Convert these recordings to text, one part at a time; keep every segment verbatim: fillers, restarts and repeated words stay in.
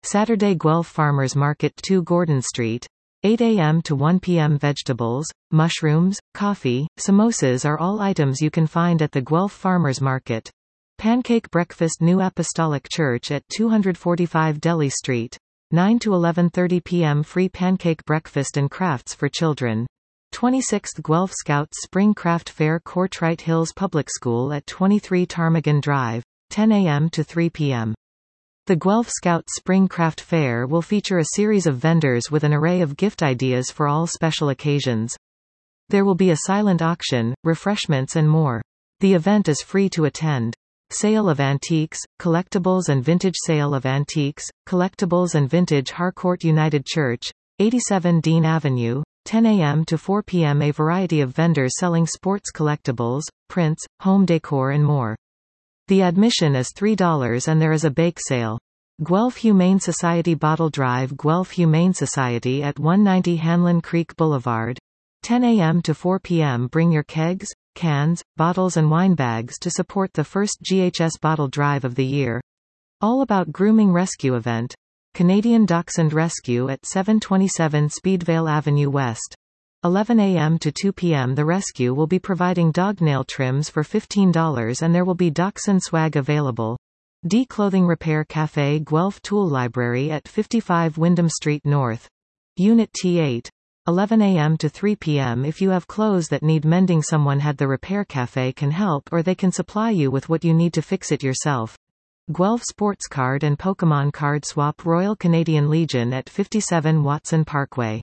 Saturday Guelph Farmers Market two Gordon Street, eight a m to one p m Vegetables, mushrooms, coffee, samosas are all items you can find at the Guelph Farmers Market. Pancake breakfast New Apostolic Church at two forty-five Delhi Street, nine to eleven thirty p m Free pancake breakfast and crafts for children. twenty-sixth Guelph Scouts Spring Craft Fair Courtwright Hills Public School at twenty-three Ptarmigan Drive, ten a m to three p m The Guelph Scouts Spring Craft Fair will feature a series of vendors with an array of gift ideas for all special occasions. There will be a silent auction, refreshments and more. The event is free to attend. Sale of antiques, collectibles and vintage Sale of antiques, collectibles and vintage Harcourt United Church, eighty-seven Dean Avenue, ten a m to four p m A variety of vendors selling sports collectibles, prints, home decor and more. The admission is three dollars and there is a bake sale. Guelph Humane Society Bottle Drive Guelph Humane Society at one ninety Hanlon Creek Boulevard, ten a m to four p m Bring your kegs, cans, bottles and wine bags to support the first G H S Bottle Drive of the year. All About Grooming Rescue Event. Canadian Dachshund Rescue at seven twenty-seven Speedvale Avenue West. eleven a m to two p m The rescue will be providing dog nail trims for fifteen dollars and there will be dachshund swag available. D Clothing Repair Cafe Guelph Tool Library at fifty-five Wyndham Street North. Unit T eight. eleven a m to three p m If you have clothes that need mending, someone at the Repair Cafe can help, or they can supply you with what you need to fix it yourself. Guelph Sports Card and Pokemon Card Swap Royal Canadian Legion at fifty-seven Watson Parkway.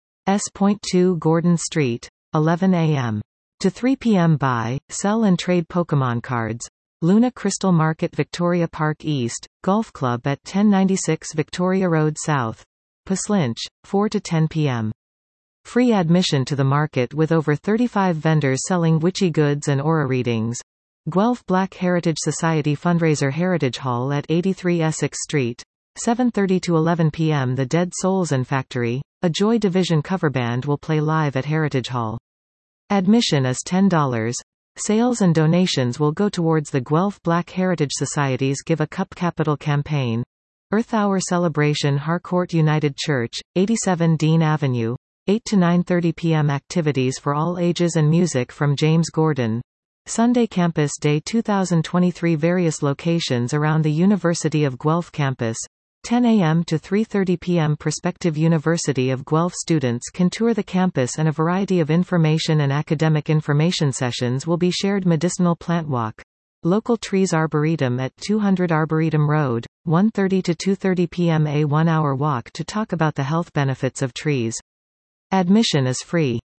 S two Gordon Street, eleven a m to three p m Buy, sell and trade Pokemon cards. Luna Crystal Market Victoria Park East, Golf Club at ten ninety-six Victoria Road South. Puslinch, four to ten p m Free admission to the market with over thirty-five vendors selling witchy goods and aura readings. Guelph Black Heritage Society Fundraiser Heritage Hall at eighty-three Essex Street, seven thirty to eleven p m The Dead Souls and Factory, a Joy Division cover band will play live at Heritage Hall. Admission is ten dollars. Sales and donations will go towards the Guelph Black Heritage Society's Give a Cup Capital campaign. Earth Hour Celebration Harcourt United Church, eighty-seven Dean Avenue, eight to nine thirty p m Activities for all ages and music from James Gordon. Sunday Campus Day two thousand twenty-three Various locations around the University of Guelph campus. ten a m to three thirty p m Prospective University of Guelph students can tour the campus and a variety of information and academic information sessions will be shared. Medicinal Plant Walk. Local Trees Arboretum at two hundred Arboretum Road, one thirty to two thirty p m A one hour walk to talk about the health benefits of trees. Admission is free.